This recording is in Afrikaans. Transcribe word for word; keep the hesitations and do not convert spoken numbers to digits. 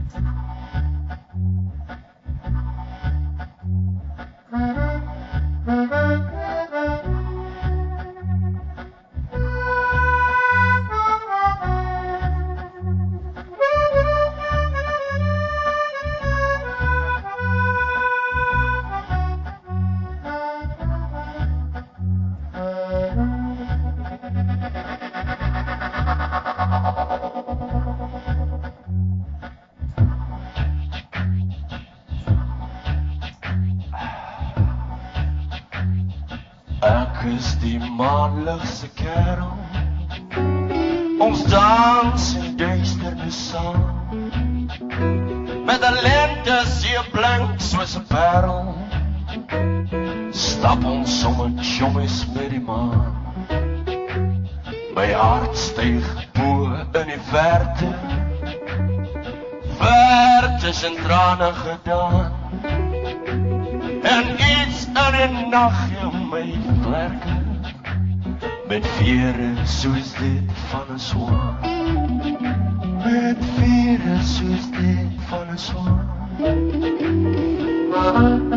Ek is die maanligse kerel, ons dans in duisternis saam, met 'n lente seeblank soos 'n parel, stap ons sommer chommies met die maan. My hart styg bo in die verte, ver tussen trane gedaan, en iets in die nacht in my vlerke, met vere soos dit van 'n swaan, met vere soos dit van 'n swaan.